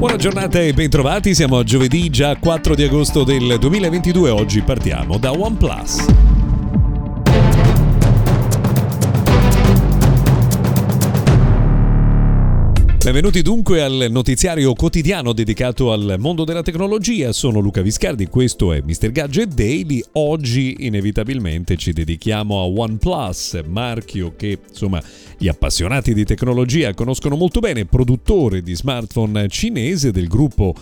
Buona giornata e bentrovati, siamo a giovedì già 4 di agosto del 2022, oggi partiamo da OnePlus. Benvenuti dunque al notiziario quotidiano dedicato al mondo della tecnologia. Sono Luca Viscardi, questo è Mr. Gadget Daily. Oggi inevitabilmente ci dedichiamo a OnePlus, marchio che insomma gli appassionati di tecnologia conoscono molto bene, produttore di smartphone cinese del gruppo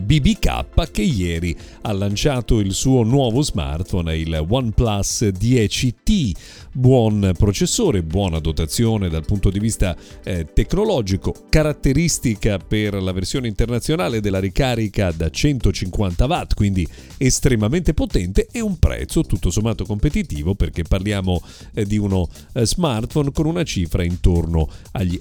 BBK, che ieri ha lanciato il suo nuovo smartphone, il OnePlus 10T. Buon processore, buona dotazione dal punto di vista tecnologico, caratteristica per la versione internazionale della ricarica da 150 watt, quindi estremamente potente, e un prezzo tutto sommato competitivo, perché parliamo di uno smartphone con una cifra intorno agli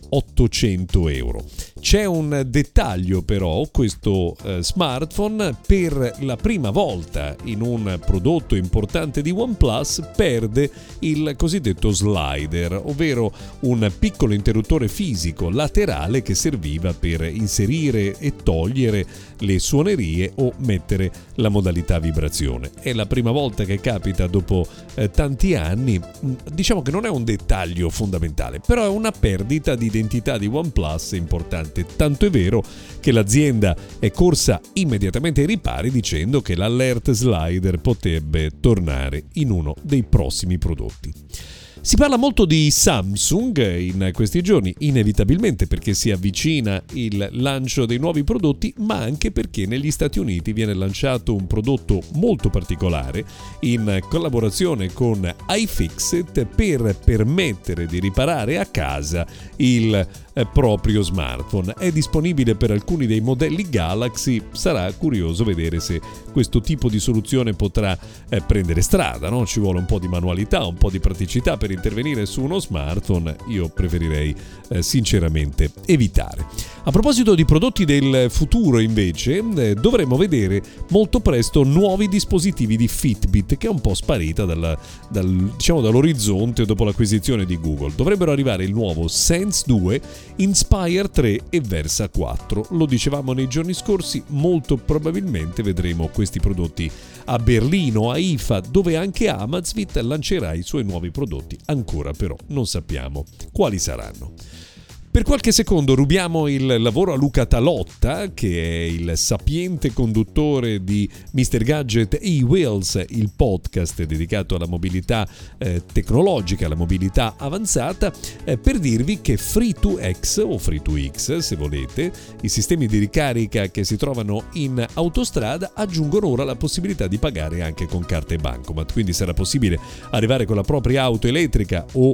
800 euro. C'è un dettaglio però: questo smartphone per la prima volta in un prodotto importante di OnePlus perde il cosiddetto slider, ovvero un piccolo interruttore fisico laterale che serviva per inserire e togliere le suonerie o mettere la modalità vibrazione. È la prima volta che capita dopo tanti anni. Diciamo che non è un dettaglio fondamentale, però è una perdita di identità di OnePlus importante, tanto è vero che l'azienda è corsa immediatamente ai ripari dicendo che l'alert slider potrebbe tornare in uno dei prossimi prodotti. Si parla molto di Samsung in questi giorni, inevitabilmente perché si avvicina il lancio dei nuovi prodotti, ma anche perché negli Stati Uniti viene lanciato un prodotto molto particolare in collaborazione con iFixit per permettere di riparare a casa il proprio smartphone. È disponibile per alcuni dei modelli Galaxy, sarà curioso vedere se questo tipo di soluzione potrà prendere strada, no? Ci vuole un po' di manualità, un po' di praticità per intervenire su uno smartphone. Io preferirei sinceramente evitare. A proposito di prodotti del futuro invece, dovremo vedere molto presto nuovi dispositivi di Fitbit, che è un po' sparita dall'orizzonte dopo l'acquisizione di Google. Dovrebbero arrivare il nuovo Sense 2, Inspire 3 e Versa 4. Lo dicevamo nei giorni scorsi, molto probabilmente vedremo questi prodotti a Berlino, a IFA, dove anche Amazfit lancerà i suoi nuovi prodotti. Ancora però non sappiamo quali saranno. Per qualche secondo rubiamo il lavoro a Luca Talotta, che è il sapiente conduttore di Mr. Gadget e-Wheels, il podcast dedicato alla mobilità tecnologica, alla mobilità avanzata, per dirvi che Free2X o Free2X, se volete, i sistemi di ricarica che si trovano in autostrada, aggiungono ora la possibilità di pagare anche con carte bancomat. Quindi sarà possibile arrivare con la propria auto elettrica o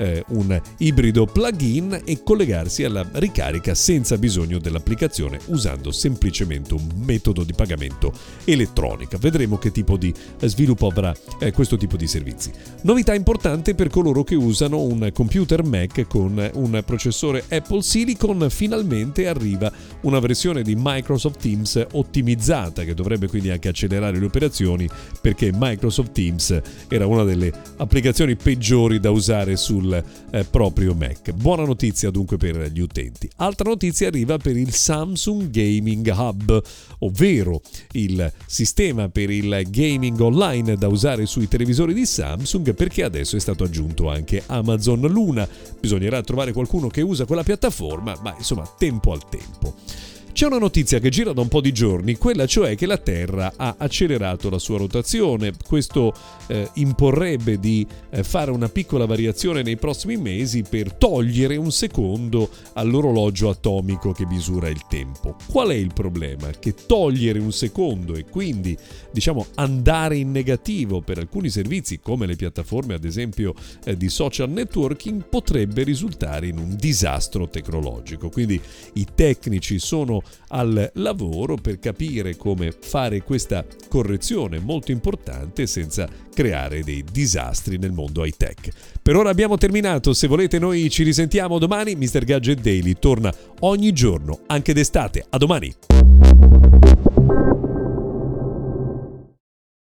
un ibrido plug-in e collegarsi alla ricarica senza bisogno dell'applicazione, usando semplicemente un metodo di pagamento elettronica. Vedremo che tipo di sviluppo avrà questo tipo di servizi. Novità importante per coloro che usano un computer Mac con un processore Apple Silicon: finalmente arriva una versione di Microsoft Teams ottimizzata, che dovrebbe quindi anche accelerare le operazioni, perché Microsoft Teams era una delle applicazioni peggiori da usare sul proprio Mac. Buona notizia dunque per gli utenti. Altra notizia arriva per il Samsung Gaming Hub, ovvero il sistema per il gaming online da usare sui televisori di Samsung, perché adesso è stato aggiunto anche Amazon Luna. Bisognerà trovare qualcuno che usa quella piattaforma, ma insomma tempo al tempo. C'è una notizia che gira da un po' di giorni, quella cioè che la Terra ha accelerato la sua rotazione. Questo imporrebbe di fare una piccola variazione nei prossimi mesi per togliere un secondo all'orologio atomico che misura il tempo. Qual è il problema? Che togliere un secondo e quindi, andare in negativo per alcuni servizi, come le piattaforme ad esempio di social networking, potrebbe risultare in un disastro tecnologico. Quindi i tecnici sono al lavoro per capire come fare questa correzione molto importante senza creare dei disastri nel mondo high tech. Per ora abbiamo terminato. Se volete noi ci risentiamo domani. Mr. Gadget Daily torna ogni giorno, anche d'estate. A domani!